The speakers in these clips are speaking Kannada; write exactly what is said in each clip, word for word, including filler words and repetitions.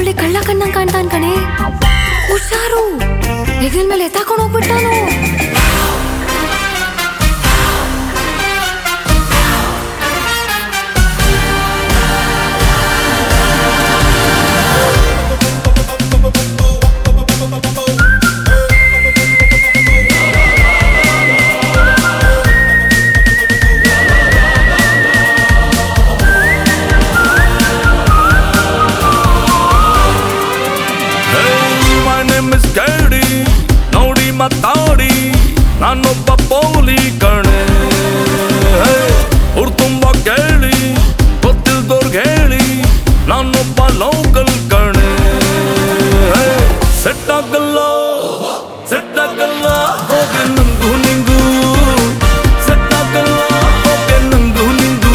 ಒಳ್ಳೆ ಕಳ್ಳ ಕಣ್ಣಂಗ್ ಕಾಣ್ತಾನ್ ಕಣೆ. ಹುಷಾರು, ಹೆಗಲ್ ಮೇಲೆ ಎತ್ತಾಕೊಂಡು ಹೋಗ್ಬಿಟ್ಟಾನು. ಮಾತಾಡಿ ನಾನೊಬ್ಬ ಪೋಲಿ ಕಣೆ, ಅವ್ರು ತುಂಬ ಕೇಳಿ ಗೊತ್ತಿಲ್ದವ್ರಿಗೆ ಹೇಳಿ ನಾನೊಬ್ಬ ಲೋಕಲ್ ಕಣೆ. ಸೆಟ್ ಆಗಲ್ಲ ಸೆಟ್ ಆಗಲ್ಲ ಹೋಗೆ ನಂಗು ನಿಂಗು, ಸೆಟ್ ಆಗಲ್ಲ ಹೋಗೆ ನಂಗು ನಿಂಗು.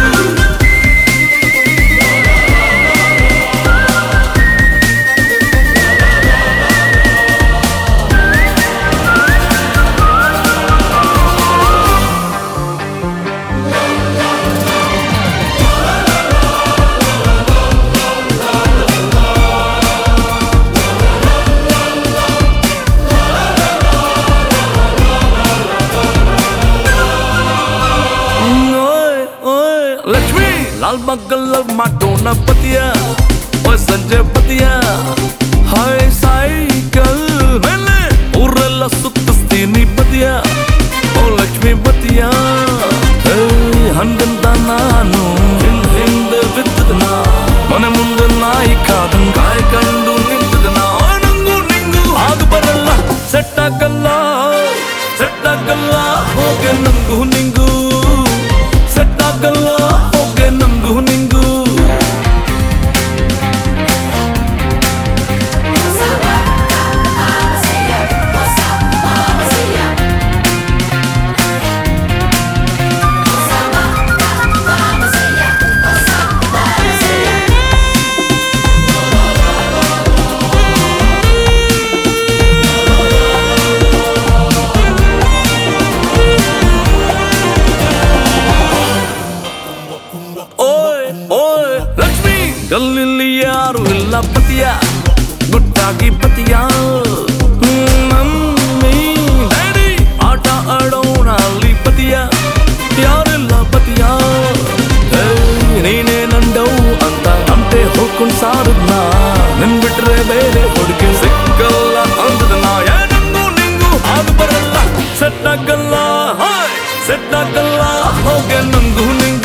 ಲಕ್ಷ್ಮಿ ಲಾಲ್ ಮಗ್ಗಲ್ ಮಾಡೋಣ ಪತಿಯ, ಸಂಜೆ ಪತಿಯ ಹಾಯ್ ಸೈಕಲ್ ಮೇಲೆ ಊರೆಲ್ಲ ಸುತ್ತಿಸ್ತೀನಿ ಪತಿಯ. ಓ ಲಕ್ಷ್ಮಿ ಪತಿಯ ಹಂಗಂತ ನಾನು ಹಿಂದೆ ಬಿದ್ದದನ, ಮನೆ ಮುಂದೆ ನಾಯಿ ಕಾದನ್ ಕಾಯಿ ಕಂಡು ನಿಂತದನ. ನಂಗು ನಿಂಗು ಅದು ಬರಲ್ಲ, ಸೆಟ್ ಆಗಲ್ಲ ಸೆಟ್ ಆಗಲ್ಲ ಹೋಗೆ ನಂಗು ನಿಂಗು, ಸೆಟ್ ಆಗಲ್ಲ ಹೋಗೆ ನಂಗು ನಿಂಗು. ಗಲ್ಲಿಲ್ಲಿ ಯಾರು ಇಲ್ಲ ಪತಿಯ, ಗುಟ್ಟಾಗಿ ಪತಿಯ. ಮಮ್ಮಿ ಡ್ಯಾಡಿ ಆಟ ಆಡೋಣ ಅಲ್ಲಿ ಪತಿಯ, ಯಾರಿಲ್ಲ ಪತಿಯ. ನೀನೇ ನಂಡವು ಅಂತ ಅಂತೆ ಹೋಗ್ಕೊಂಡ್ ಸಾರದ್ನ, ನಿನ್ ಬಿಟ್ರೆ ಬೇರೆ ಹುಡುಗಿ ಸಿಕ್ಕಲ್ಲ ಅಂದದನ. ಏನಂಗು ನಿಂಗು ಅದು ಬರಲ್ಲ, ಸೆಟ್ ಆಗಲ್ಲ ಸೆಟ್ ಆಗಲ್ಲ ಹೋಗೆ ನಂಗು ನಿಂಗು.